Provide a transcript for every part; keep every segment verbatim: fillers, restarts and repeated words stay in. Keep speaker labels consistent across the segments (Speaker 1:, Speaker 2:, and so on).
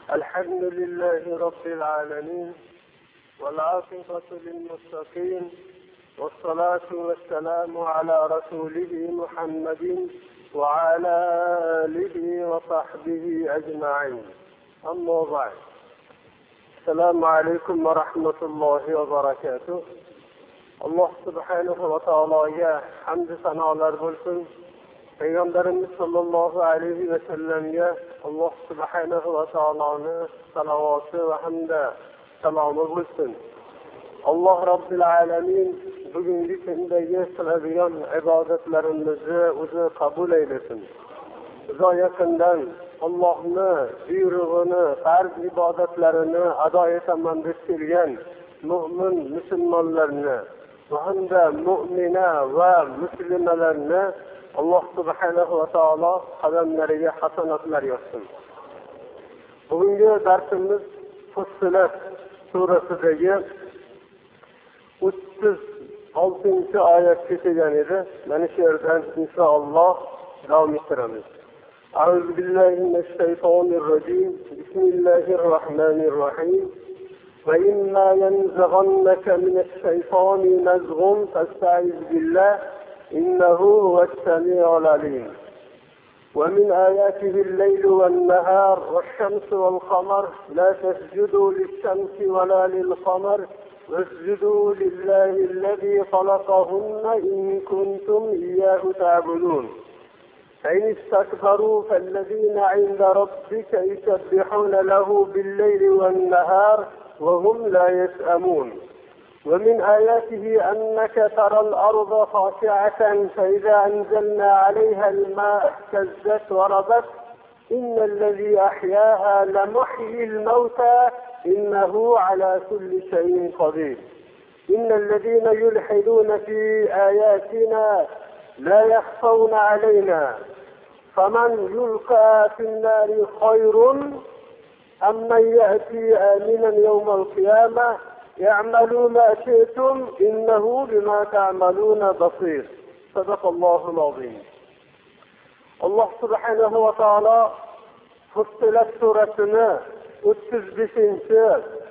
Speaker 1: الحمد لله رب العالمين والعاقبة للمتقين والصلاة والسلام على رسوله محمد وعلى آله وصحبه أجمعين. أما بعد، السلام عليكم ورحمة الله وبركاته. Allah subhanahu va taologa hamd sanolar bo'lsin. Payg'ambarimiz sollallohu alayhi va sallamga Alloh subhanahu va taoloning salovati va hamda salomi bo'lsin. Alloh robbil alamin bugungi kundagi qiladigan ibodatlarimizni o'zi qabul aylasin. Uzoq yaqindan Allohning buyrug'ini, farz ibodatlarini ado etaman deb kelgan mu'min musulmonlarni va hamda mu'mina va muslimalarni Alloh subhanahu va taolo qadamlariga hasanatlar yozsin. Bugungi darsimiz Fussilat surasidagi o'ttiz oltinchi oyatga kelgan edi. Mana shu yerdan inshaalloh davom ettiramiz. أعوذ بالله من الشيطان الرجيم. بسم الله الرحمن الرحيم. وإما ينزغنك من الشيطان نزغ فاستعذ بالله إنه هو السميع العليم. ومن آياته الليل والنهار والشمس والقمر لا تسجدوا للشمس ولا للقمر واسجدوا لله الذي خلقهن إن كنتم إياه تعبدون. فإن استكبروا فالذين عند ربك يسبحون له بالليل والنهار وهم لا يسأمون. ومن آياته أنك ترى الأرض خاشعة فإذا أنزلنا عليها الماء اهتزت وربت إن الذي أحياها لمحيي الموتى إنه على كل شيء قدير. إن الذين يلحدون في آياتنا لا يخفون علينا فمن يلقى في النار خير أم من يأتي آمنا يوم القيامة يعملوا ما شئتم إنه بما تعملون بصير. صدق الله العظيم. الله سبحانه وتعالى Fussilat surasini o'ttiz beshinchi,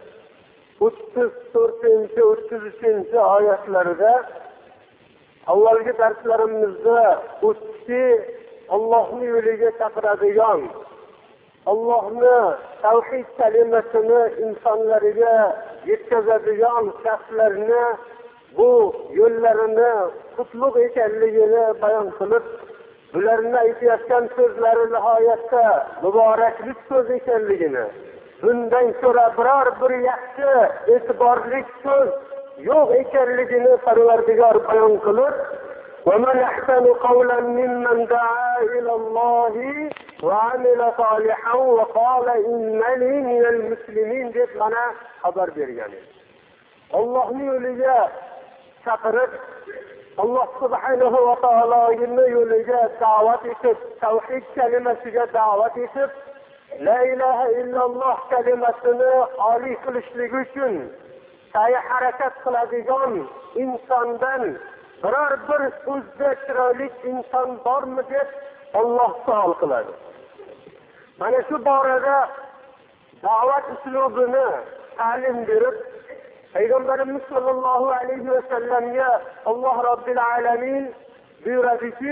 Speaker 1: o'ttiz to'rtinchi, o'ttiz uchinchi oyatlarida avvalgi darslarimizda o'tki Allohning yo'liga chaqiradigan, Allohni tavhid kalimasini insonlarga yetkazadigan shaxslarni bu yo'llarini qutlug' ekanligini bayon qilib, bularni aytayotgan so'zlari nihoyatda muboraklik so'z ekanligini, bundan ko'ra biror bir yaxshi e'tiborli so'z yo'q ekanligini Parvardigor bayon qilib, وَمَنْ أَحْسَنُ قَوْلًا مِّمَّنْ دَعَا إِلَى اللَّهِ وَعَمِلَ صَالِحًا وَقَالَ إِنَّنِي مِنَ الْمُسْلِمِينَ deb mana xabar bergan. Allohning yo'liga chaqirib, Alloh subhanahu va taoloning yo'liga da'vat etib, tavhid kalimasiga da'vat etib, la ilaha illalloh kalimasini oliy qilishlik uchun sa'y harakat qiladigan insondan biror bir o'zga chiroyli inson bormi deb Alloh savol qiladi. Mana shu borada da'vat uslubini ta'lim berib, Payg'ambarimiz sollallohu alayhi va sallamga Alloh robbil alamin buyuradiki,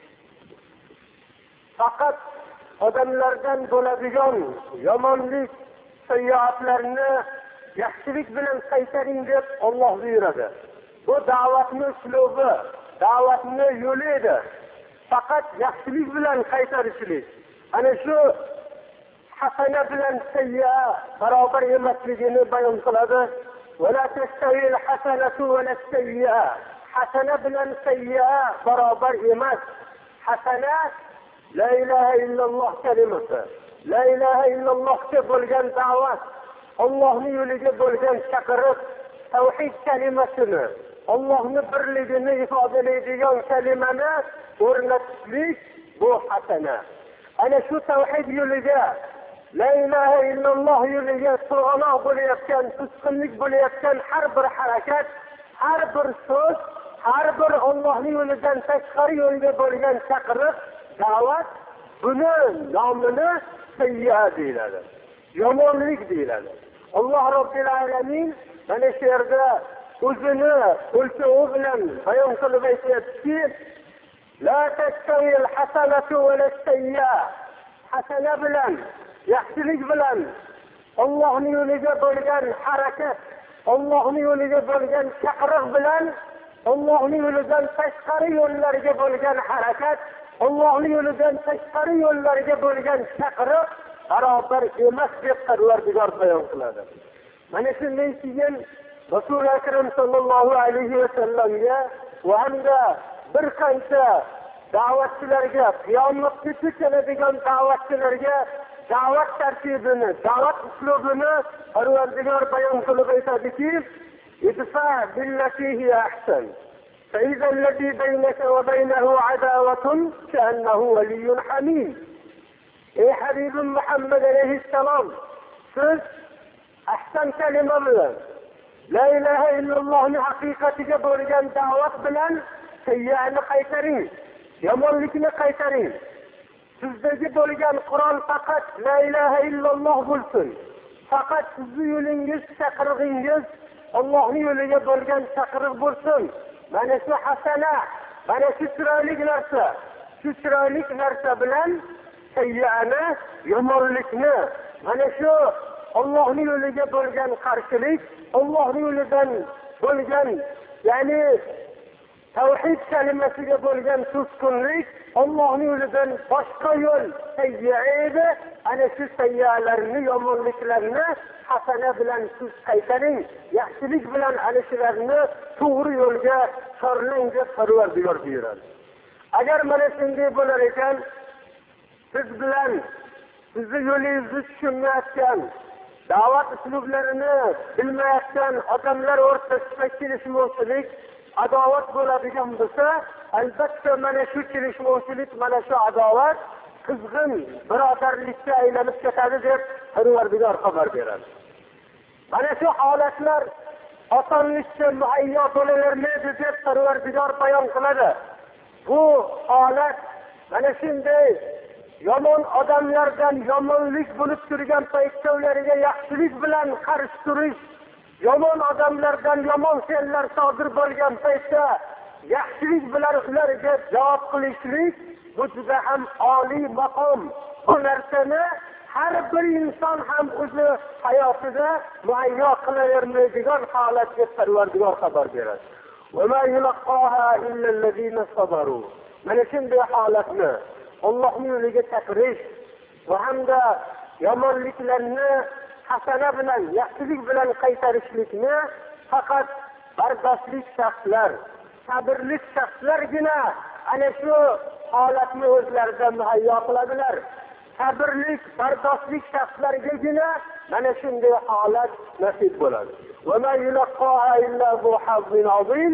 Speaker 1: faqat odamlardan bo'ladigan yomonlik, sayyoatlarni yaxshilik bilan qaytaring deb Alloh buyuradi. Bu da'vatning uslubi, da'vatning yo'li edi. Faqat yaxshilik bilan qaytarishlik. Ana shu hasana bilan sayya barobar emasligini bayon qiladi. ولا تستوي الحسنة ولا السيئة. حسنة bilan sayya barobar emas. Hasana la ilaha illalloh kalimasi. La ilaha illalloh deb bo'lgan da'vat, Allohning yo'liga bo'lgan chaqiriq, tavhid kalimasini, Allohning birligini ifodalaydigan kalimani o'rnatishlik bu hasana. Ana shu tavhid yo'liga, la ilaha illalloh yo'liga to'g'anoq bo'layotgan, tutqunlik bo'layotgan har bir harakat, har bir so'z, har bir Allohning yo'lidan tashqari yo'lga bo'lgan chaqiriq, da'vat, buni nomini sayya deyiladi. yomonlik deyiladi. Alloh robbil alamin mana shu yerda o'zini o'lchovi bilan bayon qilib aytayaptiki, la tastawi'l hasanatu va las-sayyi'a. Hasana bilan, yaxshilik bilan Allohning yo'liga bo'lgan harakat, Allohning yo'liga bo'lgan chaqiriq bilan Allohning yo'lidan tashqari yo'llarga bo'lgan harakat, Allohning yo'lidan tashqari yo'llarga bo'lgan chaqiriq barobar emas deb Parvardigor bayon qiladi. Mana shundan keyin Rasul akram sallallohu alayhi va sallamga va hamda bir qancha da'vatchilarga, qiyomatgacha keladigan da'vatchilarga da'vat tartibini, da'vat uslubini Parvardigor bayon qilib aytadiki, idfa billati hiya ahsan. فإذا الذي بينك وبينه عداوة كأنه ولي حميم. Ey Habibim Muhammad alayhissalom, siz ahsan kalima bilan la ilaha illallohni haqiqatiga bo'lgan da'vat bilan sayyi'ani qaytaring, yomonlikni qaytaring. Sizdagi bo'lgan Qur'on faqat la ilaha illalloh bo'lsin. Faqat sizning yo'lingiz, chaqirig'ingiz Allohning yo'liga bo'lgan chaqiriq bo'lsin. Mana shu hasana, mana shu chiroyli narsa, shu chiroyli narsa bilan sayyi'ani, yomonlikni, mana shu Allohning yo'liga bo'lgan qarshilik, Allohning yo'lidan bo'lgan, ya'ni tavhid kalimasiga bo'lgan suskunlik, Allohning yo'lidan boshqa yo'l sayyi'a edi. Ana shu sayyi'alarni, yomonliklarni hasana bilan siz qaytaring, yaxshilik bilan ana shularni to'g'ri yo'lga chorlang deb Parvardigor buyuradi. Agar mana shunday bo'lar ekan, siz bilan sizni yo'lingizni tushunmayotgan, da'vat uslublarini bilmayotgan odamlar o'rtasida kelishmovchilik, adovat bo'ladigan bo'lsa, albatta mana shu kelishmovchilik, mana shu adovat qizg'in birodarlikka aylanib ketadi deb Parvardigor xabar beradi. Mana shu holatlar osonlikcha muayyo bo'lavermaydi deb Parvardigor bayon qiladi. Bu holat mana shunday yomon odamlardan yomonlik bo'lib turgan paytda ularga yaxshilik bilan qarshi turish, yomon odamlardan yomon fe'llar sodir bo'lgan paytda yaxshilik bilan ularga javob qilishlik, bu juda ham oliy maqom. Bu narsani har bir inson ham o'zi hayotida muayyo qilavermaydigan holatga Parvardigor xabar beradi. Va ma yulqaha illa allazina sabaru. Mana shunday holatni Allohning yo'liga chaqirish va hamda yomonliklarni hasana bilan, yaxshilik bilan qaytarishlikni faqat bardoshlik shaxslar, sabrli shaxslargina ana shu holatni o'zlarida muayyo qiladilar. Sabrlik, bardoshlik shaxslargagina mana shunday holat nasib bo'ladi. Va ma yulqaha illa zu hazzin azim.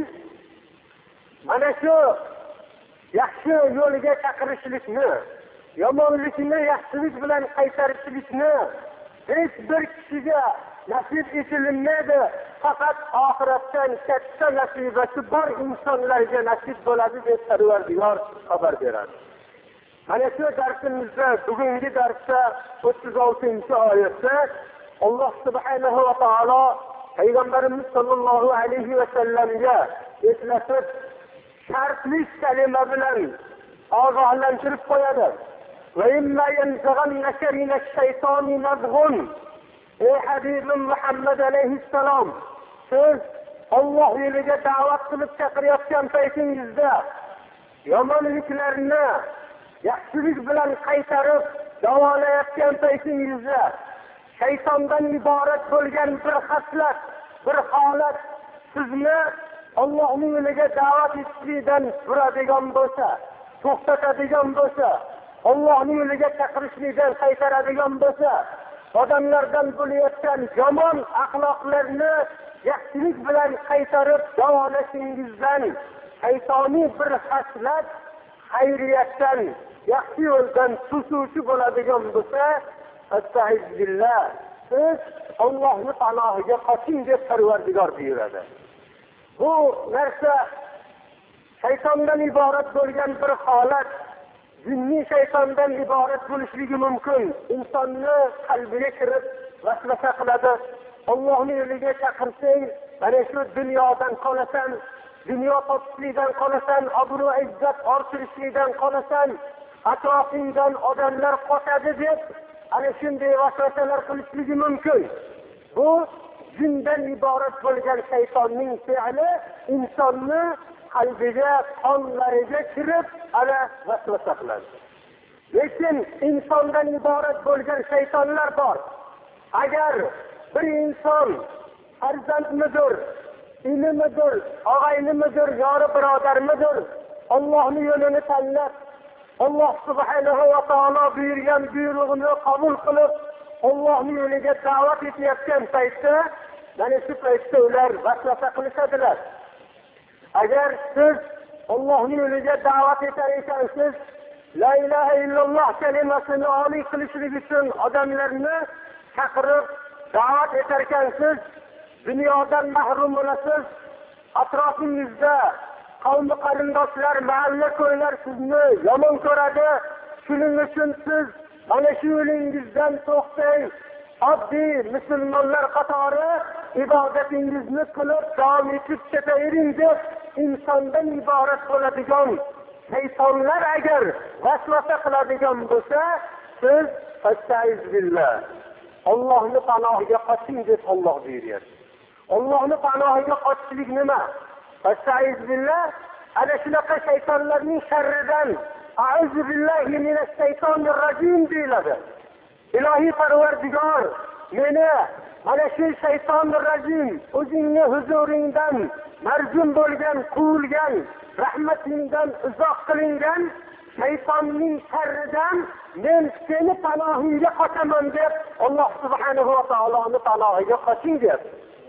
Speaker 1: Mana shu yaxshi yo'liga chaqirishlikni, yomonlikni yaxshilik bilan qaytarishlikni hech bir kishiga nasib etilmaydi. Faqat oxiratdan katta nasibasi bor insonlarga nasib bo'ladi deb Parvardigor xabar beradi. Mana shu darsimizda, bugungi darsda o'ttiz oltinchi oyatda Alloh subhanahu va taolo Payg'ambarimiz sollallohu alayhi va sallamga eslatib, shartli kalima bilan ogohlantirib qo'yadi. Va imma yanzaghannaka minash shaytoni nazghun. Ey Habibim Muhammad alayhissalom, siz Alloh yo'liga da'vat qilib chaqirayotgan paytingizda yomonliklarni yaxshilik bilan qaytarib davolayotgan paytingizda shaytondan iborat bo'lgan bir xaslat, bir holat sizni Allohning yo'liga da'vat etishdan turadigan bo'lsa, to'xtatadigan bo'lsa, Allohning yo'liga chaqirishlikdan qaytaradigan bo'lsa, odamlardan bo'layotgan yomon axloqlarni yaxshilik bilan qaytarib davolashingizdan shaytoniy bir xaslat xayriyatdan, yaxshi yo'ldan tutuvchi bo'ladigan bo'lsa, astag'firullah, siz Allohning panohiga qoching deb Parvardigor buyuradi. Bu narsa shaytondan iborat bo'lgan bir holat, jinni shaytondan iborat bo'lishligi mumkin. Insonni qalbiga kirib vasvasa qiladi. Allohning yo'liga chaqirsang, mana shu dunyodan qolasan, dunyo topishlikdan qolasan, obro' izzat orttirishlikdan qolasan, atrofingdan odamlar qochadi deb ana shunday vasvasalar qilishligi mumkin. Bu jindan iborat bo'lgan shaytonning fe'li insonni qalbiga, qonlariga kirib, ana vasvasa qiladi. Lekin insondan iborat bo'lgan shaytonlar bor. Agar bir inson farzandmidir, ilmidir, og'aynimidir, yori birodarmidir, Allohning yo'lini tanlab, Alloh subhanahu va taolo buyurgan buyrug'ini qabul qilib, Allohning yo'liga da'vat etayotgan paytda, mana shu paytda ular vasvasa qilishadilar. Agar siz Allohning yo'liga da'vat etar ekansiz, la ilaha illalloh kalimasini oliy qilishlik uchun odamlarni chaqirib da'vat etar ekansiz, dunyodan mahrum bo'lasiz, atrofingizda qavm qarindoshlar, mahalla ko'ylar sizni yomon ko'radi. Shuning uchun siz mana shu yo'lingizdan to'xtang, oddiy musulmonlar qatori ibodatingizni qilib davom etib ketavering deb insondan iborat bo'ladigan shaytonlar agar vasvasa qiladigan bo'lsa, siz fastaiz billah, Allohning panohiga qoching deb Alloh buyuryapti. Allohning panohiga qochishlik nima? Fastaiz billah, ana shunaqa shaytonlarning sharridan a'udhu billahi minash shaytonir rojim deyiladi. Ilohiy Parvardigor, meni mana shu shaytonir rojim o'zingni huzuringdan marjum bo'lgan, quvilgan, rahmatingdan uzoq qilingan shaytonning sharridan men seni panohingga qochaman deb Alloh subhanahu va taoloning panohiga qoching deb.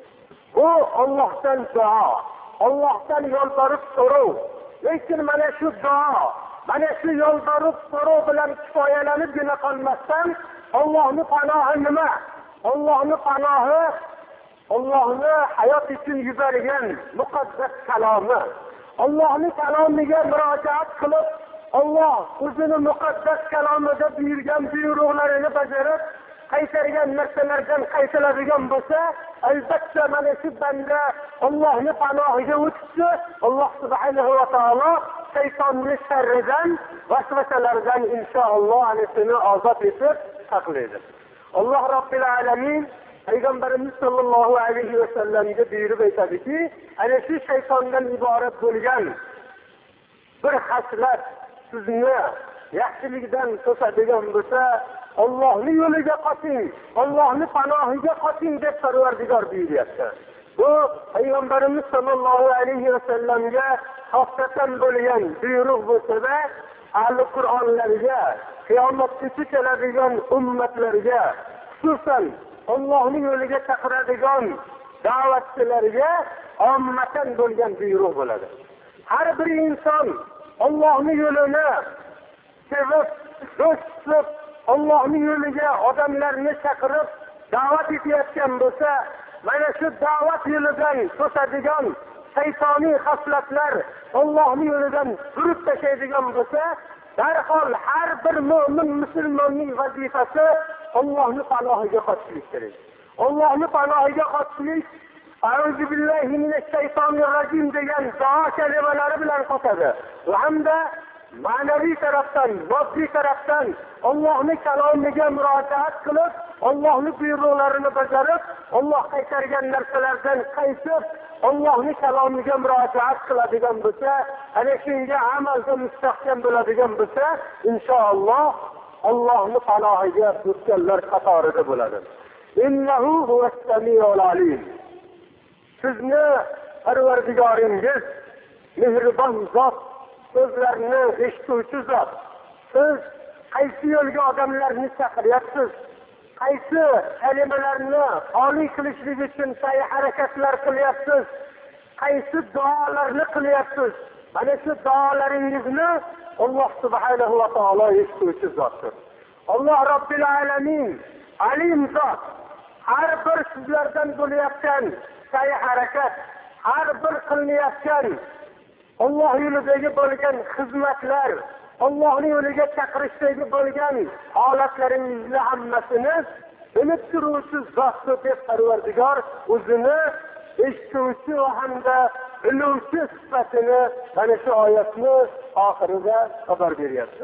Speaker 1: Bu Allohdan duo, Allohdan yo'lbarib so'rov. Lekin mana shu duo, mana shu yo'lbarib so'rov bilan kifoyalanibgina qolmasdan, Allohning panohi nima? Allohning panohi Allohning hayot uchun yuborgan muqaddas kalomi. Allohning kalomiga murojaat qilib, Alloh o'zining muqaddas kalomida buyurgan buyruqlarini bajarib, qaytargan narsalardan qaytiladigan bo'lsa, albatta mana shu banda Allohning panohiga o'tsa, Alloh subhanahu va taolo shaytonning sharridan, vasvasalaridan inshaalloh anisini ozod etib saqlaydi. Alloh Robbil alamin Peygamberimiz sallallohu alayhi va sallamga buyurib aytadiki, ana shu shaytondan iborat bo'lgan bir haslat sizni yaxshilikdan to'sadigan bo'lsa, Allohning yo'liga qoching, Allohning panohiga qoching deb Parvardigor buyuryapti. Bu Peygamberimiz sallallohu alayhi va sallamga xosatan bo'lgan buyruq bo'lsa-da, ahli Qur'onlarga, qiyomatgacha keladigan ummatlarga, xususan Allohning yo'liga chaqiradigan da'vatchilarga ommatan bo'lgan buyruq bo'ladi. Har bir inson Allohning yo'lini sevib, do'stib, Allohning yo'liga odamlarni chaqirib da'vat etayotgan bo'lsa, mana shu da'vat yo'lidan to'sadigan shaytoniy xaslatlar Allohning yo'lidan surib tashlaydigan bo'lsa, darhol har bir mo'min musulmonning vazifasi Allohning panohiga qochishlik kerak. Allohning panohiga qochishlik a'udhu billahi minash shaytonir rojim degan duo kalimalari bilan qochadi. Va hamda ma'naviy tarafdan, moddiy tarafdan Allohning kalomiga murojaat qilib, Allohning buyruqlarini bajarib, Alloh qaytargan narsalardan qaytib, Allohning kalomiga murojaat qiladigan bo'lsa, ana shunga amalda mustahkam bo'ladigan bo'lsa, inshaalloh Allohning panohiga o'tganlar qatorida bo'ladi. Innahu huwas-samiul alim. Sizni Parvardigoringiz mehribon zot, so'zlarni eshituvchi zot. Siz qaysi yo'lga odamlarni chaqiryapsiz? Qaysi kalimalarni oliy qilishlik uchun sa'y harakatlar qilyapsiz? Qaysi duolarni qilyapsiz? Mana shu duolaringizni Alloh subhanahu va taolo eshituvchi zotdir. Alloh Robbil alamin alim zot. Har bir sizlardan bo'layotgan sa'y harakat, har bir qilinayotgan Alloh yo'lidagi bo'lgan xizmatlar, Allohning yo'liga chaqirishdagi bo'lgan holatlaringizni hammasini bilib turuvchi zotdir deb Parvardigor o'zini eshituvchi va hamda biluvchi sifatini mana shu oyatni oxirida xabar beryapti.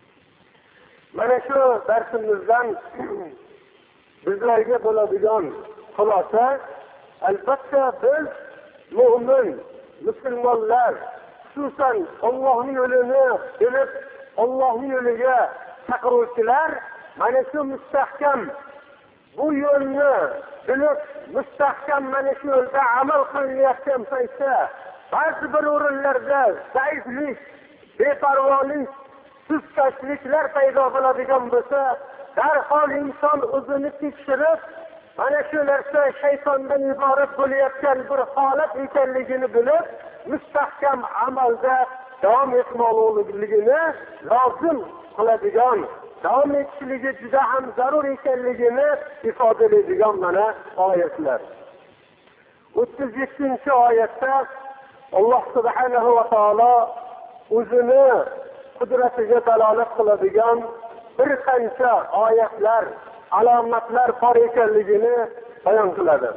Speaker 1: Mana shu darsimizdan bizlarga bo'ladigan xulosa, albatta biz mu'min, musulmonlar, xususan Allohning yo'lini bilib, Allohning yo'liga chaqiruvchilar mana shu mustahkam bu yo'lni bilib, mustahkam mana shu yo'lda amal qilayotgan paytda ba'zi bir o'rinlarda zaiflik, beparvolik, suskashliklar paydo bo'ladigan bo'lsa, darhol inson o'zini tekshirib, mana shu narsa shaytondan iborat bo'layotgan bir holat ekanligini bilib, mustahkam amalda davom etmoqligini lozim qiladigan, davom etishligi juda ham zarur ekanligini ifodalaydigan mana oyatlar. o'ttiz yettinchi oyatda Alloh subhanahu va taolo o'zini qudratiga dalolat qiladigan bir qancha oyatlar, alomatlar bor ekanligini bayon qiladi.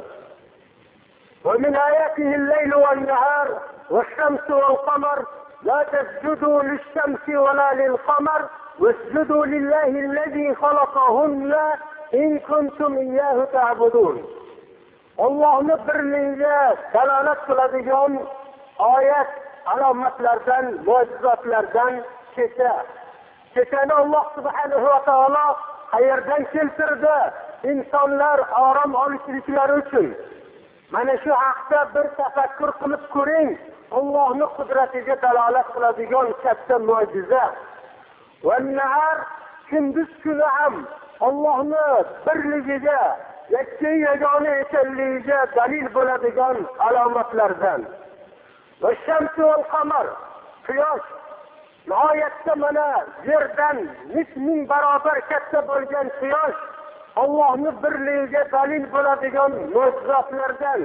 Speaker 1: ومن آياته الليل والنهار والشمس والقمر لا تسجدوا للشمس ولا للقمر واسجدوا لله الذي خلقهن إن كنتم إياه تعبدون. Allohning birligiga dalolat qiladigan oyat, alomatlardan, mo'jizotlardan kecha. Kechani Alloh subhanahu va taolo qayerdan keltirdi? İnsanlar orom olishliklari uchun. Mana shu haqda bir tafakkur qilib ko'ring. Allohning qudratiga dalolat qiladigan katta mo'jiza. Va nahar, kunduz kuni ham Allohning birligiga, yakka yagona ekanligiga dalil bo'ladigan alomatlardan. Va shamsu val qamar, quyosh nihoyatda mana yerdan ming barobar katta bo'lgan quyosh Allohning birligiga dalil bo'ladigan mo'jizotlardan.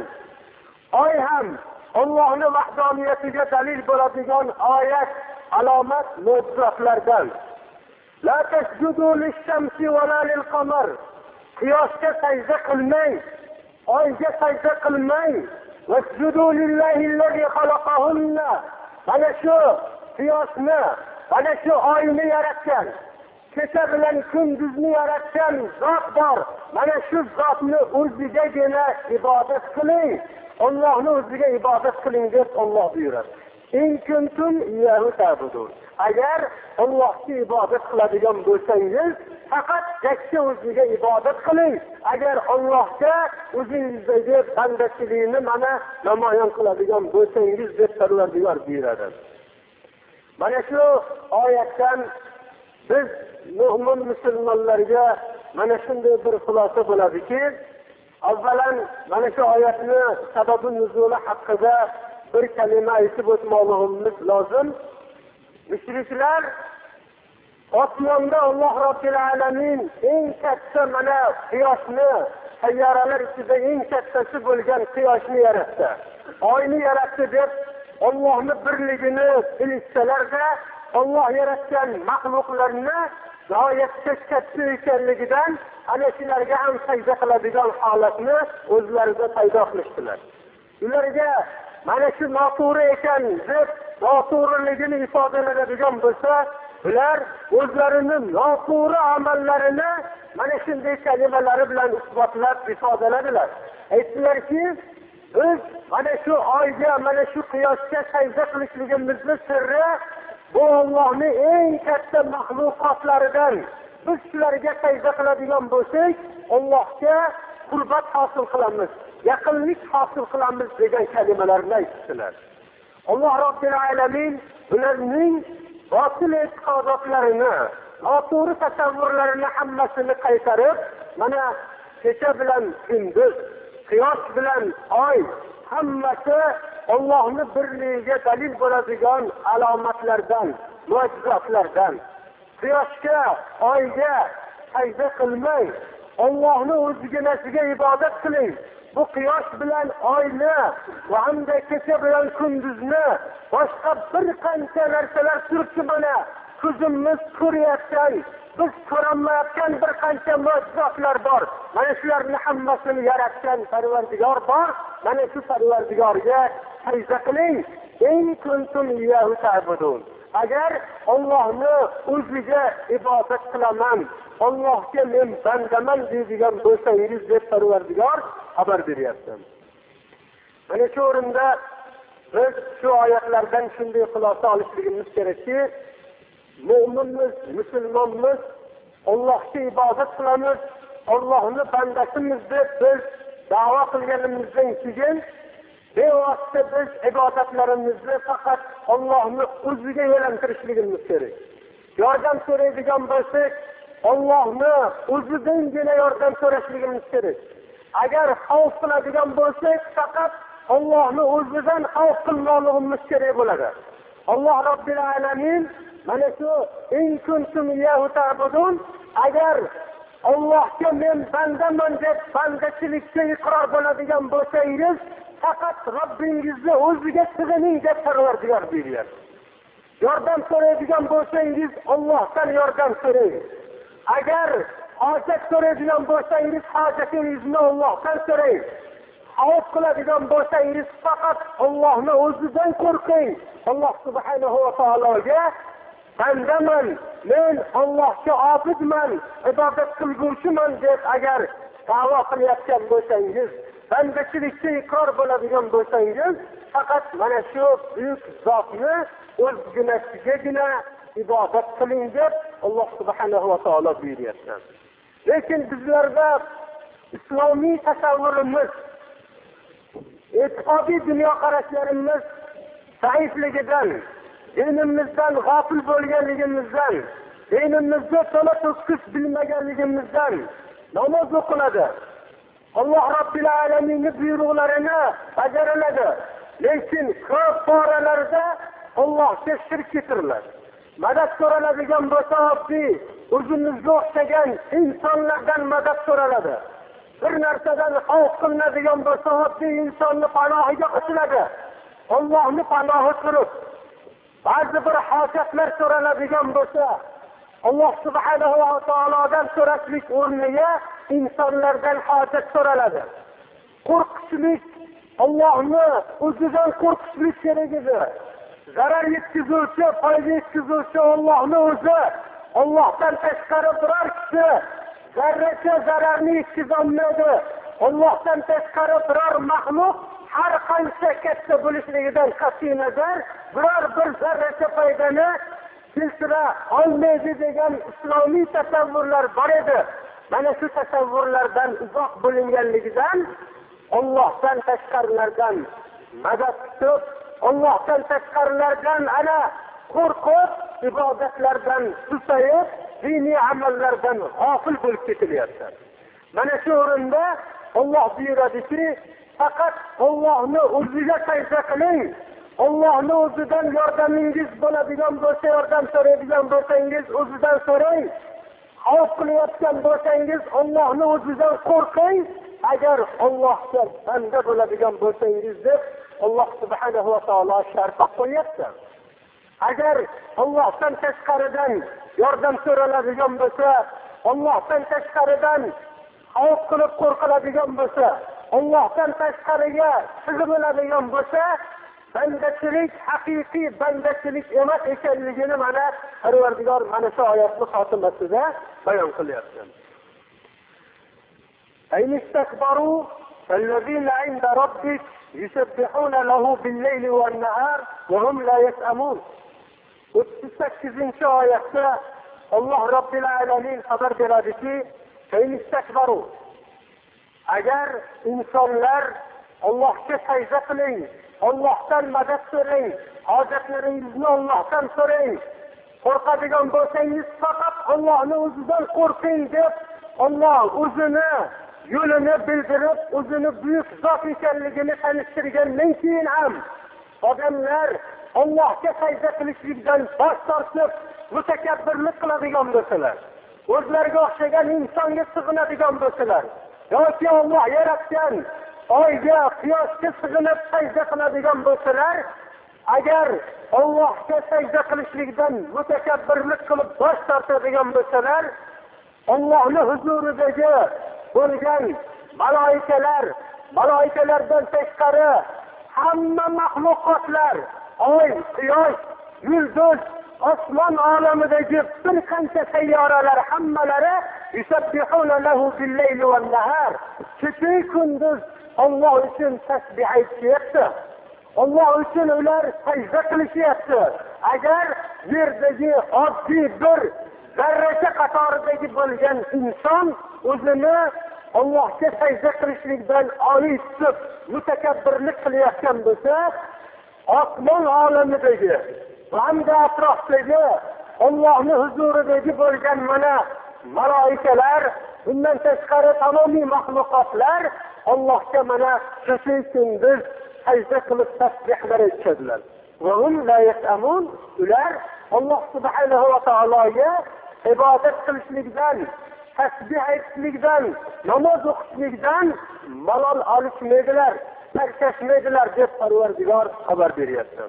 Speaker 1: Oy ham Allohning vahdaniyatiga dalil bo'ladigan oyat, alomat, mo'jizotlardan. La tasjudu lish-shamsi va la lil-qamar. Quyoshga sajda qilmang, oyga sajda qilmang. Wasjudu lillahi allazi khalaqahunna. Mana shu quyoshni, mana shu oyni yaratgan, kecha bilan kunduzni yaratgan zot bor. Mana shu zotni o'zigagina ibodat qiling. Allohning o'ziga ibodat qiling deb Alloh buyuradi. In kuntum iyyahu ta'budun. Agar Allohga ibodat qiladigan bo'lsangiz, faqat yakka o'ziga ibodat qiling. Agar Allohga o'zingizdagi bandachilikni mana namoyon qiladigan bo'lsangiz deb Parvardigor buyuradi. Mana shu oyatdan biz mu'min musulmonlarga mana shunday bir xulosa bo'ladiki, avvalan mana shu oyatni sababi nuzuli haqida bir kalima aytib o'tmoqligimiz lozim. Mushriklar osmonda Alloh Robbil alamin eng katta mana quyoshni, sayyoralar ichida eng kattasi bo'lgan quyoshni yaratdi. Oyni yaratdi deb Allohning birligini bilishsalarda, Alloh yaratgan maxluqlarni nihoyatda katta ekanligidan ana shularga ham sajda qiladigan holatni o'zlarida paydo qilishdilar. Ularga mana shu noto'g'ri ekan deb noto'g'riligini ifodalaydigan bo'lsa, ular o'zlarining noto'g'ri amallarini mana shunday kalimalari bilan isbotlab ifodaladilar. Aytdilarki, biz mana shu oyga, mana shu quyoshga sajda qilishligimizning sirri bu Allohning eng katta maxluqotlaridan. Biz shularga sajda qiladigan bo'lsak, Allohga qurbat hosil qilamiz, yaqinlik hosil qilamiz degan kalimalarni aytdilar. Alloh Robbil alamin ularning botil e'tiqodotlarini, noto'g'ri tasavvurlarini hammasini qaytarib, mana kecha bilan kunduz, quyosh bilan oy hammasi Allohning birligiga dalil bo'ladigan alomatlardan, mo'jizotlardan. Quyoshga, oyga sajda qilmang, Allohning o'ziginasiga ibodat qiling. Bu quyosh bilan oyni va hamda kecha bilan kunduzni, boshqa bir qancha narsalar turibdi mana. ko'zimiz ko'rayotgan, biz ko'rolmayotgan bir qancha mo'jizotlar bor. Mana shularni hammasini yaratgan Parvardigor bor. Mana shu Parvardigorga sajda qiling. In kuntum iyyahu ta'budun. Agar Allohni o'ziga ibodat qilaman, Allohga men bandaman deydigan bo'lsangiz deb Parvardigor xabar beryapti. Mana shu o'rinda biz shu oyatlardan shunday xulosa olishligimiz kerakki, mu'minmiz, musulmonmiz, Allohga ibodat qilamiz, Allohni bandasimiz deb biz da'vo qilganimizdan keyin bevosita biz ibodatlarimizni faqat Allohni o'ziga yo'naltirishligimiz kerak. Yordam so'raydigan bo'lsak, Allohni o'zidangina yordam so'rashligimiz kerak. Agar xavf qiladigan bo'lsak, faqat Allohni o'zidan xavf qilmoqligimiz kerak bo'ladi. Alloh Robbil alamin mana shu in kuntum iyyahu ta'budun, agar Allohga men bandaman deb bandachilikka iqror bo'ladigan bo'lsangiz, faqat Robbingizni o'ziga sig'ining deb Parvardigor buyuryapti. Yordam so'raydigan bo'lsangiz, Allohdan yordam so'rang. Agar hojat so'raydigan bo'lsangiz, hojatingizni Allohdan so'rang. Xavf qiladigan bo'lsangiz, faqat Allohni o'zidan qo'rqing. Alloh subhanahu va taologa bandaman, men Allohga obidman, ibodat qilguvchiman deb agar da'vo qilayotgan bo'lsangiz, bandachilikka iqror bo'ladigan bo'lsangiz, faqat mana shu buyuk zotni o'zginachigagina ibodat qiling deb Alloh subhanahu va taolo buyuryapti. Lekin bizlarda islomiy tasavvurimiz, e'tiqodiy dunyoqarashlarimiz zaifligidan, dinimizdan g'ofil bo'lganligimizdan, dinimizda to'la to'kis bilmaganligimizdan namoz o'qiladi. Alloh Robbil alaminning buyruqlarini bajariladi. Lekin ko'p boralarda Allohga shirk keltiriladi. Madad so'raladigan bo'lsa, oddiy o'zimizga o'xshagan insonlardan madad so'raladi. Bir narsadan xavf qilinadigan bo'lsa, oddiy insonni panohiga qo'shiladi. Allohni panohi turib, ba'zi bir hojatlar so'raladigan bo'lsa, Alloh subhanahu va taolodan so'rashlik o'rniga insonlardan hojat so'raladi. Qo'rqishlik, Allohni o'zidan qo'rqishlik kerak edi. Zarar yetkazuvchi, foyda yetkazuvchi Allohni o'zi. Allohdan tashqari biror kishi zarracha zararni yetkazolmaydi. Allohdan tashqari biror maxluq har qancha katta bo'lishligidan qat'iy nazar biror bir zarracha foydani keltira olmaydi degan islomiy tasavvurlar bor edi. Mana shu tasavvurlardan uzoq bo'linganligidan Allohdan tashqarilardan madad kutib, Allohdan tashqarilardan ana qo'rqib, ibodatlardan susayib, diniy amallardan g'ofil bo'lib ketilyapti. Mana shu o'rinda Alloh buyuradiki, faqat Allohni o'ziga sajda qiling. Allohni o'zidan yordamingiz bo'ladigan bo'lsa, yordam so'raydigan bo'lsangiz, o'zidan so'rang. Xavf qilayotgan bo'lsangiz, Allohni o'zidan qo'rqing. Agar Allohga banda bo'ladigan bo'lsangiz deb Alloh subhanahu va taolo shart qo'yapti. Agar Allohdan tashqaridan yordam so'raladigan bo'lsa, Allohdan tashqaridan xavf qilib qo'rqiladigan bo'lsa, Allohdan tashqariga sig'iniladigan bo'lsa, bandachilik haqiqiy bandachilik emas ekanligini mana Parvardigor mana shu oyatning xotimasida bayon qilyapti. Ayn istakbaru allazina 'inda robbik yusabbihuna lahu bil-layli wan-nahar wa hum la yas'amun. o'ttiz sakkizinchi oyatda Alloh Robbil alamin xabar beradiki, ayn istakbaru, agar insonlar Allohga sajda qiling, Allohdan madad so'rang, hojatlaringizni Allohdan so'rang, qo'rqadigan bo'lsangiz faqat Allohni o'zidan qo'rqing deb Alloh o'zini yo'lini bildirib, o'zini buyuk zot ekanligini tanishtirgandan keyin ham odamlar Allohga sajda qilishlikdan bosh tortib, mutakabbirlik qiladigan bo'lsalar, o'zlariga o'xshagan insonga sig'inadigan bo'lsalar, yoki Alloh yaratgan oyga, quyoshga sig'inib sajda qiladigan bo'lsalar, agar Allohga sajda qilishlikdan mutakabbirlik qilib bosh tortadigan bo'lsalar, Allohning huzuridagi bo'lgan malaikalar, malaikalardan tashqari hamma mahluqotlar, oy, quyosh, yulduz, osmon olamidagi bir qancha sayyoralar hammalari yusabbihuna lahu bil-layli wan-nahar. Kecha kunduz Alloh uchun tasbih aytishyapti. Alloh uchun ular sajda qilishyapti. Agar yerdagi oddiy bir zarracha qatoridagi bo'lgan inson o'zini Allohga sajda qilishlikdan oliy tutib mutakabbirlik qilayotgan bo'lsa, osmon olamidagi hamda atrofdagi Allohning huzuridagi bo'lgan mana malaikalar, bundan tashqari tamomiy mahluqotlar Allohga mana kecha kunduz sajda qilib tasbihlar aytadilar. Va hum la yasamun, ular Alloh subhanahu va taologa ibodat qilishlikdan, tasbih aytishlikdan, namoz o'qishlikdan malol olishmaydilar, tarkashmaydilar deb Parvardigor xabar beryapti.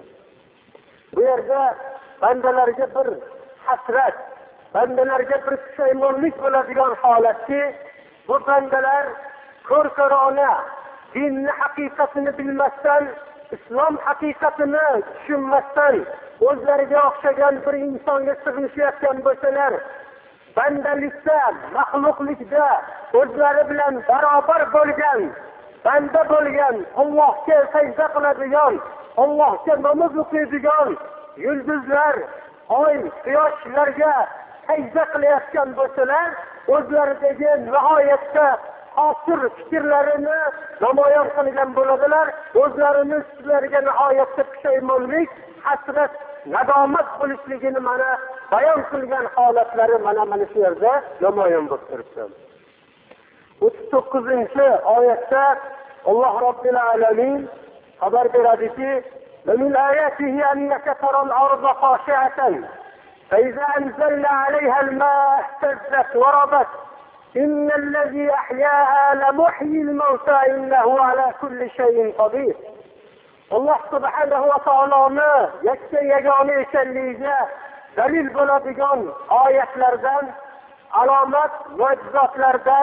Speaker 1: Bu yerda bandalarga bir hasrat, bandalarga bir pushaymonlik bo'ladigan holatki, bu bandalar ko'r-ko'rona dinni haqiqatini bilmasdan, islom haqiqatini tushunmasdan o'zlariga o'xshagan bir insonga sig'inishayotgan bo'lsalar, bandalikda, maxluqlikda o'zlari bilan barobar bo'lgan, banda bo'lgan, Allohga sajda qiladigan, Allohga namoz o'qiydigan yulduzlar, oy, quyoshlarga sajda qilayotgan bo'lsalar, o'zlaridagi nihoyatda hozir fikrlarini namoyon qilgan bo'ladilar. O'zlarini ustlariga nihoyatda pushaymonlik, hasrat, nadomat bo'lishligini mana bayon qilgan holatlari mana mana shu yerda namoyon bo'lib turibdi. o'ttiz to'qqizinchi oyatda Alloh Robbil alamin xabar beradiki: "Min ayatihi annaka taral arda khashi'atan fa iza anzalna 'alayha al-ma'a ihtazzat wa rabat inna allazi ahyaha la muhyi al-mawta innahu 'ala kulli shay'in qadir." Alloh subhanahu va taoloni yakka yagona ekanligiga dalil bo'ladigan oyatlardan, alomat, mo'jizotlardan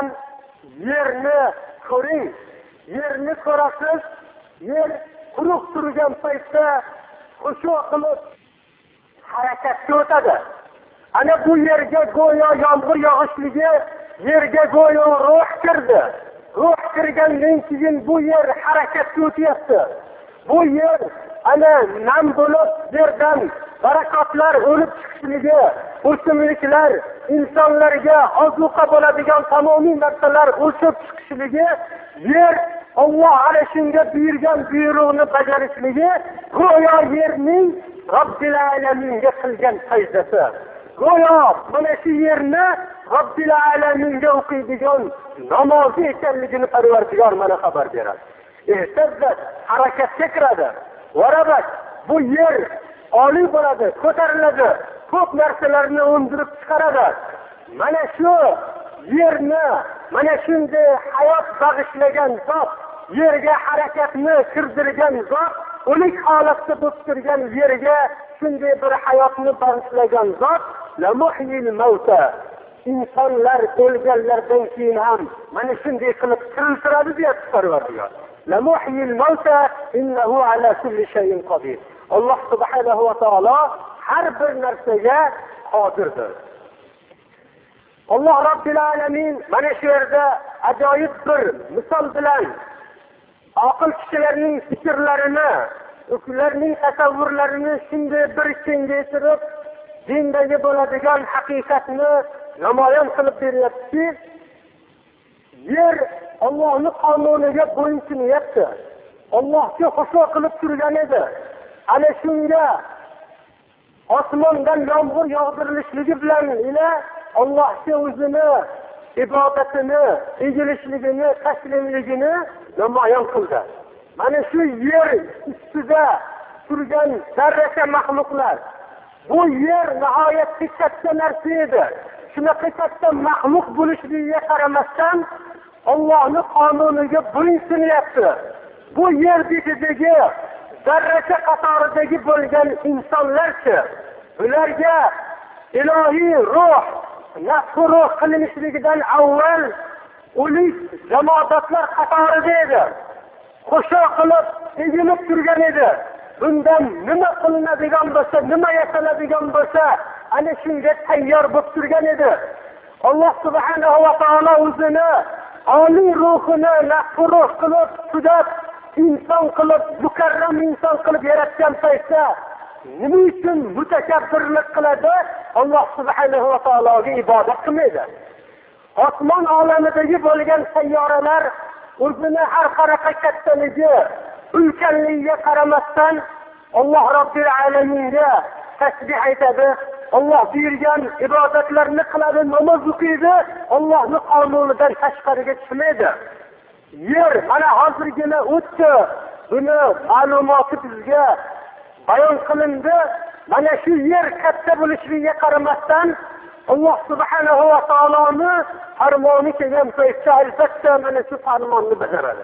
Speaker 1: yerni ko'ring. Yerni ko'rasiz, yer quruq turgan paytda xushu' qilib harakatga o'tadi. Ana bu yerga go'yo yomg'ir yog'ishligi, yerga go'yo ruh kirdi. Ruh kirgandan keyin bu yer harakatga o'tyapti. Bu yer ana nam bo'lib yerdan barakotlar o'lib chiqishligi, o'simliklar, insonlarga ozuqa bo'ladigan tamomiy narsalar o'sib chiqishligi, yer Alloh ana shunga buyurgan buyruqni bajarishligi go'yo yerning Robbil alaminga qilgan sajdasi. Go'yo mana shu yerni Robbil alaminga o'qiydigan namozi ekanligini Parvardigor mana xabar beradi. Ehtizzat harakatga kiradi. Varabat, bu yer oliy bo'ladi, ko'tariladi, ko'p narsalarni undirib chiqaradi. Mana shu yerni, mana shunday hayot bag'ishlagan zot, yerga harakatni kirdirgan zot, o'lik holatda bo'lib turgan yerga shunday bir hayotni bag'ishlagan zot, la muhyil mauta. insonlar o'lganlardan keyin ham mana shunday qilib tiriltiradi deyapti Parvardigor. La muhyil mauta innahu ala kulli shay'in qodir. Alloh subhanahu va taolo har bir narsaga qodirdir. Alloh Robbil alamin mana shu yerda ajoyib bir misol bilan aql kishilarning fikrlarini, ularning tasavvurlarini shunday bir kengaytirib, dindagi bo'ladigan haqiqatni namoyon qilib beryapti. Yer Allohning qonuniga bo'ysunyapti. Allohga xushu' qilib turgan edi. Ana shunga osmondan yomg'ir yog'dirilishligi bilan ila Allohga o'zini ibodatini, egilishligini, taslimligini namoyon qildi. Mana shu yer ustida turgan zarracha mahluqlar, bu yer nihoyatda katta narsa edi. Shunaqa katta mahluq bo'lishligiga qaramasdan Allohning qonuniga bo'ysunyapti. Bu yer betidagi zarracha qatoridagi bo'lgan insonlarchi, ularga ilohiy ruh, nafsu ruh qilinishligidan avval o'lik jamoatlar qatorida edi. Qo'sha qilib egilib turgan edi. Bundan nima qilinadigan bo'lsa, nima yasaladigan bo'lsa, ana shunga tayyor bo'lib turgan edi. Alloh subhanahu va taolo o'zini oliy ruhini nafsu ruh qilib, sudat inson qilib, mukarram inson qilib yaratgan paytda nima uchun mutakabbirlik qiladi? Alloh subhanahu va taologa ibodat qilmaydi. Osmon olamidagi bo'lgan sayyoralar o'zini har qanaqa kattaligi, ulkanligiga qaramasdan Alloh Robbil alaminga tasbih aytadi. Alloh buyurgan ibodatlarni qiladi, namoz o'qiydi. Allohning qonunidan tashqariga chiqmaydi. Yer mana hozirgina o'tdi. Buni ma'lumoti bizga bayon qilindi. Mana shu yer katta bo'lishligiga qaramasdan Alloh subhanahu va taoloning farmoni kelgan paytda albatta mana shu farmonni bajaradi.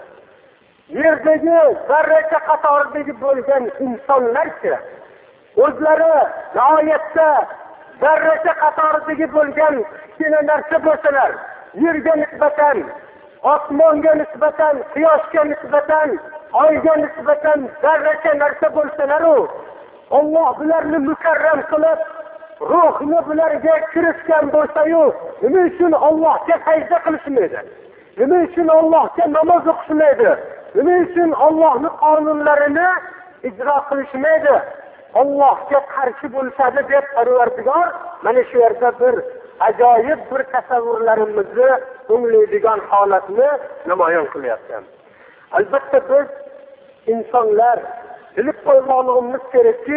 Speaker 1: Yerdagi zarracha qatoridagi bo'lgan insonlarcha o'zlari g'oyatda zarracha qatoridagi bo'lgan kichkina narsa bo'lsalar, yerga nisbatan, osmonga nisbatan, quyoshga nisbatan, oyga nisbatan zarracha narsa bo'lsalar-u, Alloh ularni mukarram qilib, ruhni bularga kiritgan bo'lsa-yu, nima uchun Allohga sajda qilishmaydi? Nima uchun Allohga namoz o'qishmaydi? Nima uchun Allohning qonunlarini ijro qilishmaydi? Allohga qarshi bo'lishadi deb Parvardigor mana shu yerda bir ajoyib bir tasavvurlarimizni o'nglaydigan holatni namoyon qilyapti. Albatta biz insonlar bilib qo'ymoqligimiz kerakki,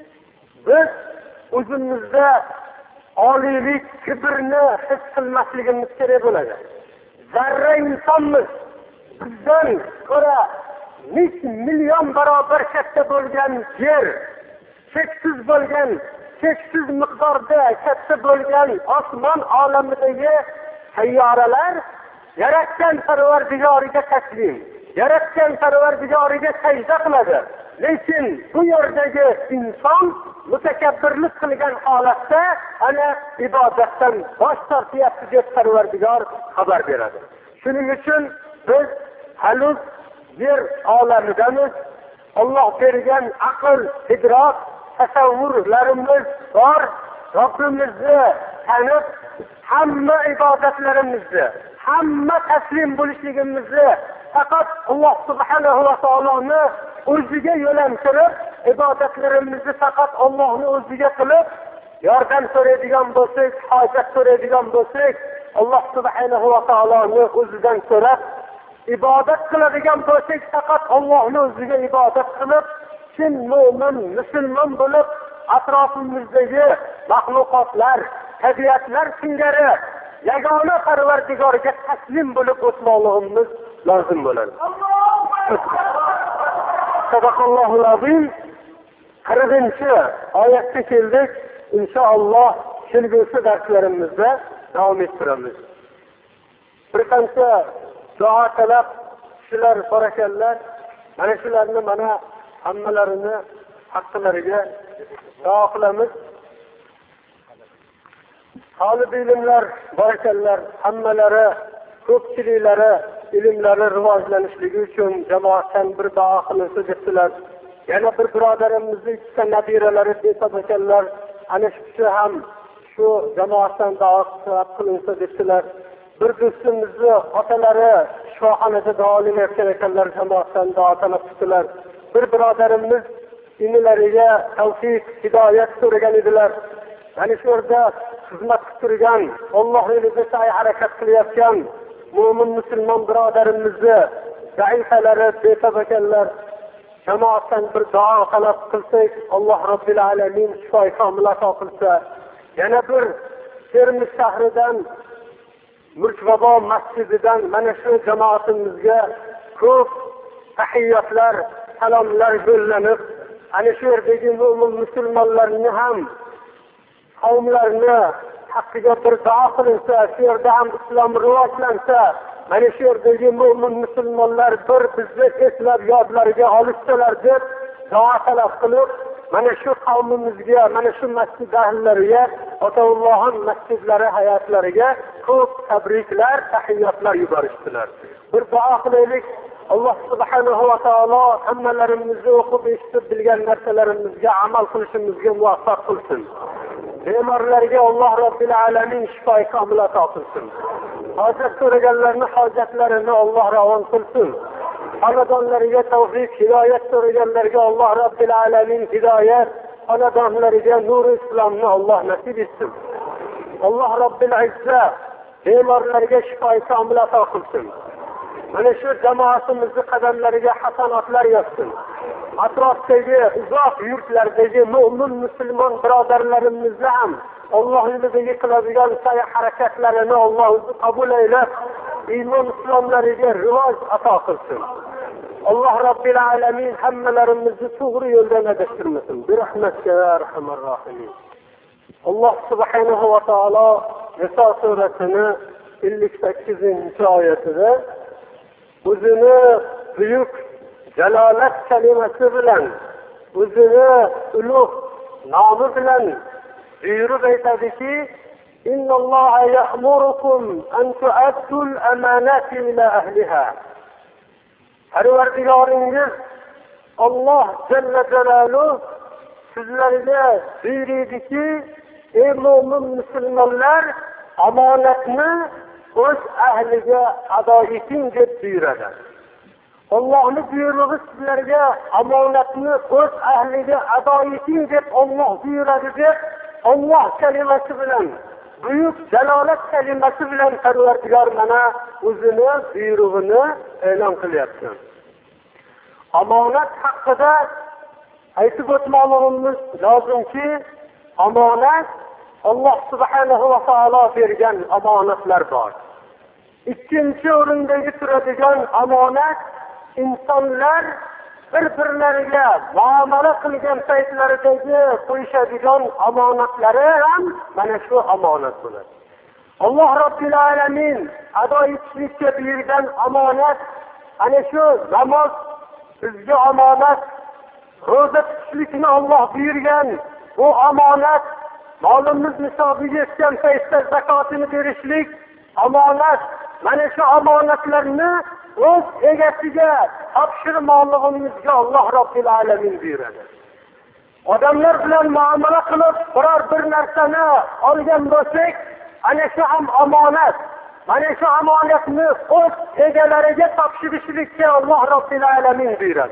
Speaker 1: biz o'zimizda oliylik, kibrni his qilmasligimiz kerak bo'ladi. Zarra insonmiz. Bizdan ko'ra necha million barobar katta bo'lgan yer, cheksiz bo'lgan, cheksiz miqdorda katta bo'lgan osmon olamidagi sayyoralar yaratgan Parvardigoriga taslim, yaratgan Parvardigoriga sajda qiladi. Lekin bu yerdagi inson mutakabbirlik qilgan holatda ana ibodatdan bosh tortyapti deb Parvardigor xabar beradi. Shuning uchun biz hanuz yer olamidamiz. Alloh bergan aql, idrok, tasavvurlarimiz bor. Robbimizni tanib, hamma ibodatlarimizni, hamma taslim bo'lishligimizni faqat Alloh subhanahu va taoloni o'ziga yo'lamtirib, ibodatlarimizni faqat Allohning o'ziga qilib, yordam so'raydigan bo'lsak, hojat so'raydigan bo'lsak, Alloh subhanahu va taoloni o'zidan so'rab, ibodat qiladigan bo'lsak, faqat Allohning o'ziga ibodat qilib, chin mo'min, musulmon bo'lib, atrofimizdagi maxluqotlar, tabiatlar singari yagona Parvardigorga taslim bo'lib o'tmoqligimiz lozim bo'ladi. Sadaqallohul azim. qirqinchi oyatga keldik. Inshaalloh kelgusi darslarimizda davom ettiramiz. Bir qancha duo talab kishilar bor ekanlar. Mana shularni mana hammalarini haqqilariga duo qilamiz. Talib ilmlar bor ekanlar, hammalari ko'pchiliklari ilmlari rivojlanishligi uchun jamoatdan bir duo qilinsa debdilar. Yana bir birodarimizning ikkita nabiralari deb ekanlar, ana shu ham shu jamoatdan duo qilinsa debdilar. Bir do'stimizni otalari shifoxonada davolanayotgan ekanlar, jamoatdan duo talab qildilar. Bir birodarimiz inilariga tavfiq, hidoyat so'ragan edilar. Mana shu yerda xizmat qilib turgan, Alloh yo'lida sa'y harakat qilayotgan mo'min musulmon birodarimizni zaifalari besabakanlar jamoatdan bir duo talab qilsak, Alloh Robbil alamin shifo komil ato qilsa. Yana bir Termiz shahridan Murchvabo masjididan mana shu jamoatimizga ko'p tahiyyatlar, salomlar yo'llanib, ana shu yerdagi mo'min musulmonlarni ham qavmlarni haqqiga bir duo qilinsa, shu yerda ham islom rivojlansa, mana shu yerdagi mo'min musulmonlar bir bizni eslab yodlariga olishsalar deb duo talab qilib, mana shu qavmimizga, mana shu masjid ahllariga, Ota-Allohning masjidlari hayotlariga ko'p tabriklar, tahiyyotlar yuborishdilar. Bir duo qilaylik. Alloh subhanahu va taolo hammalarimizni o'qib eshitib bilgan narsalarimizga amal qilishimizga muvaffaq qilsin. Bemorlarga Alloh Robbil alamin shifo komil ato qilsin. Hojat so'raganlarni hojatlarini Alloh ravon qilsin. Xonadonlariga tavfiq, hidoyat so'raganlarga Alloh Robbil alamin hidoyat, xonadonlariga nur islomni Alloh nasib etsin. Alloh Robbil izza bemorlarga shifo komil ato qilsin. Mana shu jamoatimizni qadamlariga hasanatlar yozsin. Atrofdagi uzoq yurtlardagi mu'min musulmon birodarlarimizni ham Alloh yo'lidagi qiladigan sa'y harakatlarini Alloh o'zi qabul aylab, iymon islomlariga rivoj ato qilsin. Alloh Robbil alamin hammalarimizni to'g'ri yo'ldan adashtirmasin. Bi rahmatika ya arhamar rohimin. Alloh subhanahu va taolo Niso surasining ellik sakkizinchi oyatida o'zini buyuk jalolat kalimasi bilan, o'zini ulug' nomi bilan buyurib aytadiki, innalloha ya'murukum an tu'addul amanati ila ahliha. Parvardigoringiz Alloh jalla jalaluhu sizlarga buyuridiki, ey mo'min musulmonlar, omonatni o'z ahliga ado eting deb buyuradi. Allohning buyrug'i sizlarga omonatni o'z ahliga ado eting deb Alloh buyuradi deb Alloh kalimasi bilan, buyuk jalolat kalimasi bilan Parvardigor mana o'zini buyrug'ini e'lon qilyapti. Omonat haqida aytib o'tmoqimiz lozimki, omonat Alloh subhanahu va taolo bergan omonatlar bor. Ikkinchi o'rindagi turadigan omonat insonlar bir-birlariga muomala qilgan paytlaridagi qo'yishadigan omonatlari ham mana shu omonat bo'ladi. Alloh Robbil alamin ado etishga buyurgan omonat ana shu namoz bizga omonat, ro'za tutishlikni Alloh buyurgan bu omonat, molimiz nisobiga yetgan paytda zakotini berishlik omonat. Mana shu omonatlarni o'z egasiga topshirmoqligimizga Alloh Robbil alamin buyuradi. Odamlar bilan muomala qilib biror bir narsani olgan bo'lsak, ana shu ham omonat. Mana shu omonatni o'z egalariga topshirishlikka Alloh Robbil alamin buyuradi.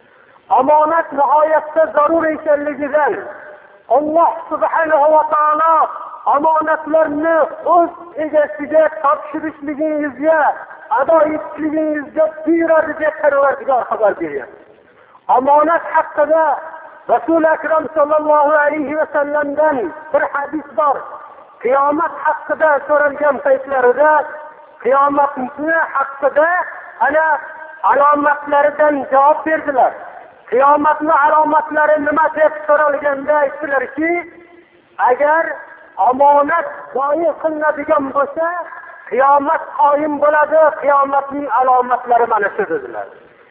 Speaker 1: Omonat nihoyatda zarur ekanligidan Alloh subhanahu va taolo omonatlarni o'z egasiga topshirishligingizga, ado etishligingizga buyuradi deb Parvardigor xabar beryapti. Omonat haqida Rasul akram sallallohu alayhi va sallamdan bir hadis bor. Qiyomat haqida so'ralgan paytlarida qiyomatni haqida ana alomatlaridan javob berdilar. Qiyomatning alomatlari nima deb so'ralganda aytdilarki, agar omonat zoyi qilinadigan bo'lsa, qiyomat qoyim bo'ladi, qiyomatning alomatlari mana shu dedilar.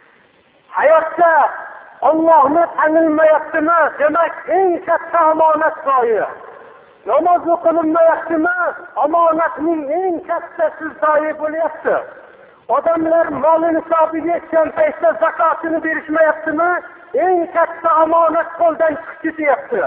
Speaker 1: Hayotda Allohni tanilmayaptimi? Demak, eng katta omonat zoyi. Namoz o'qilinmayaptimi? Omonatning eng kattasi zoyi bo'lyapti. Odamlar mol nisobiga yetgan paytda zakotini berishmayaptimi? Eng katta omonat qo'ldan chiqib ketyapti.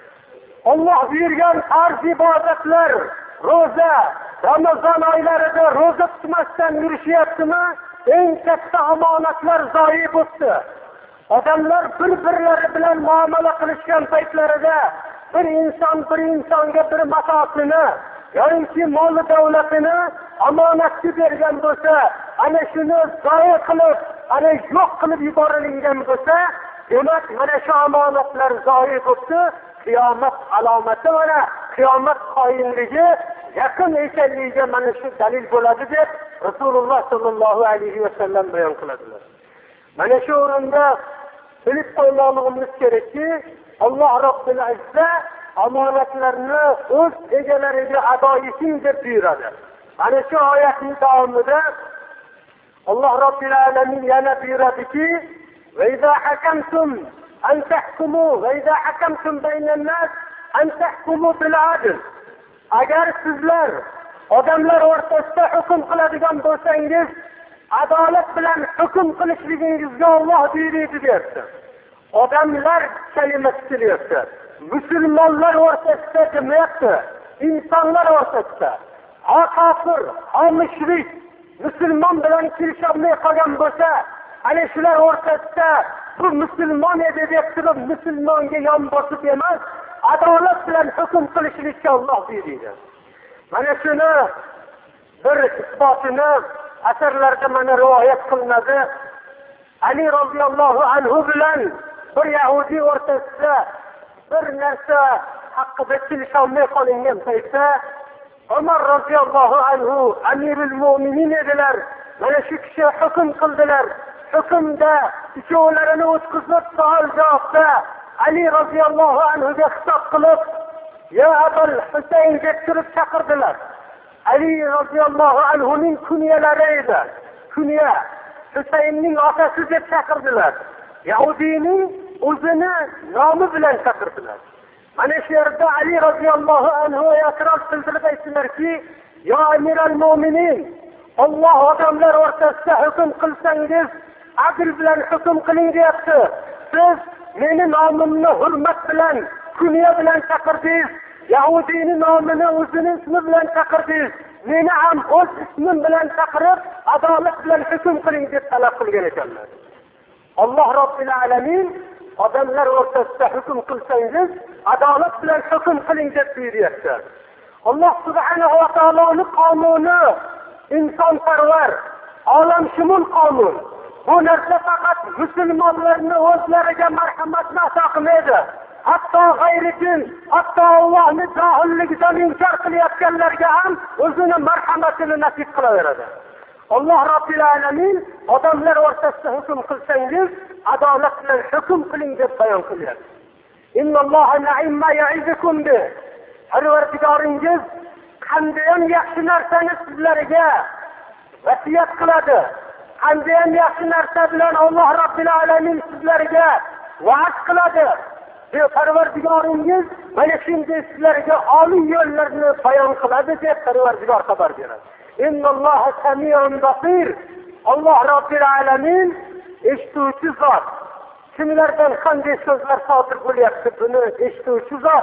Speaker 1: Alloh buyurgan farz ibodatlar, ro'za, Ramazon oylarida ro'za tutmasdan yurishyaptimi? Eng katta omonatlar zoyi bo'ldi. Odamlar bir-birlari bilan muomala qilishgan paytlarida bir inson bir insonga bir matosini yoki mol davlatini omonatga bergan bo'lsa, ana shuni zoyi qilib, ana yo'q qilib yuborilgan bo'lsa, demak mana shu omonatlar zoyi bo'ldi. Qiyomat alomati mana qiyomat qoyimligi yaqin ekanligiga mana shu dalil bo'ladi deb Rasululloh sollallohu alayhi va sallam bayon qiladilar. Mana shu o'rinda bilib qo'ymoqligimiz kerakki, Alloh Robbil izza omonatlarni o'z egalariga ado eting deb buyuradi. Mana shu oyatning davomida Alloh Robbil alamin yana buyuradiki, "Va iza hakamtum أن تحكموا وإذا حكمتم بين الناس أن تحكموا بالعدل. agar sizlar odamlar o'rtasida hukm qiladigan bo'lsangiz adolat bilan hukm qilishligingizga Alloh buyurdi deyapti. Odamlar kalimasi kelyapti. Musulmonlar o'rtasida demayapti. İnsanlar o'rtasida. Ha kafir, ha mushrik musulmon bilan kelisholmay qolgan bo'lsa, ana shular o'rtasida bu musulmon edi deb turib musulmonga yon bosib emas, adolat bilan hukm qilishlikka Alloh buyurdi. Mana shuni bir isbotini asarlarda mana rivoyat qilinadi. Ali roziyallohu anhu bilan bir yahudi o'rtasida bir narsa haqida kelisholmay qolingan paytda Umar roziyallohu anhu amirul mo'minin edilar. Mana shu kishi hukm qildilar. Hukmda ikkovlarini o'tkazib savol javobda Ali roziyallohu anhuga xitob qilib, "Ya Abul Husayn" deb turib chaqirdilar. Ali roziyallohu anhuning kunyalari edi. Kunya Husaynning otasi deb chaqirdilar. Yahudining o'zini nomi bilan chaqirdilar. Mana shu yerda Ali roziyallohu anhu e'tiroz bildirib aytdilarki, "Ya Amiral Mo'minin, Alloh odamlar o'rtasida hukm qilsangiz, adl bilan hukm qiling deyapti. Siz meni nomimni hurmat bilan, kunya bilan chaqirdingiz. Yahudiyning nomini o'zining ismi bilan chaqirdingiz. Meni ham o'z ismim bilan chaqirib, adolat bilan hukm qiling" deb talab qilgan ekanlar. Alloh Robbil alamin odamlar o'rtasida hukm qilsangiz, adolat bilan hukm qiling deb buyuryapti. Alloh subhanahu va taoloning qonuni insonparvar, olamshumul qonun. Bu narsa faqat musulmonlarni o'zlariga marhamatni ato qilmaydi. Hatto g'ayrikin, hatto Allohni johilligidan inkor qilayotganlarga ham o'zini marhamatini nasib qilaveradi. Alloh Robbil alamin odamlar o'rtasida hukm qilsangiz, adolat bilan hukm qiling deb bayon qilyapti. Innalloha na'imma ya'izukum bi. Parvardigoringiz qanday ham yaxshi narsani sizlarga vasiyat qiladi. Qanday ham yaxshi narsa bilan Alloh Robbil alamin sizlarga va'd qiladi. Ve Parvardigoringiz mana shunday sizlarga oliy yo'llarni bayon qiladi deb Parvardigor xabar beradi. Innalloha samiun basir. Alloh Robbil alamin eshituvchi zot. Kimlardan qanday so'zlar sodir bo'lyapti buni eshituvchi zot.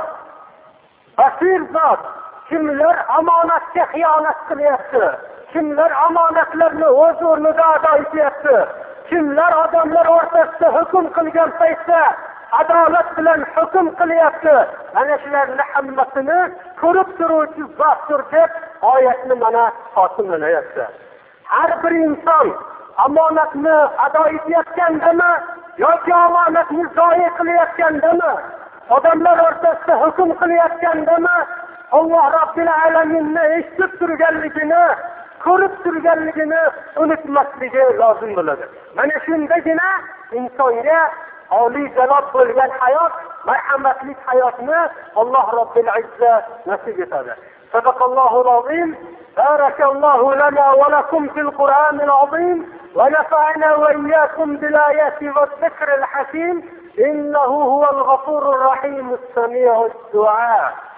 Speaker 1: Basir zot. Kimlar omonatga xiyonat qilyapti? Kimlar omonatlarni o'z o'rnida ado etyapti? Kimlar odamlar o'rtasida hukm qilgan paytda adolat bilan hukm qilyapti? Mana shularni hammasini ko'rib turuvchi zotdir deb oyatni mana xotimlayapti. Har bir inson omonatni ado etayotgandami yoki omonatni zoya qilayotgandami, odamlar o'rtasida hukm qilayotgandami, Alloh Robbil alaminni eshitib turganligini, ko'rib turganligini unutmasligi lozim bo'ladi. Mana shundagina insonga oliy janob bo'lgan hayot, marhamatli hayotni Alloh Robbil Izza nasib etadi. Sadaqallohul azim. Barakallohu lana va lakum fil Qur'anil azim va nafa'ana va iyyakum bil ayati va dhikril hakim. Innahu huval ghafurur rahim as-sami'ud du'a.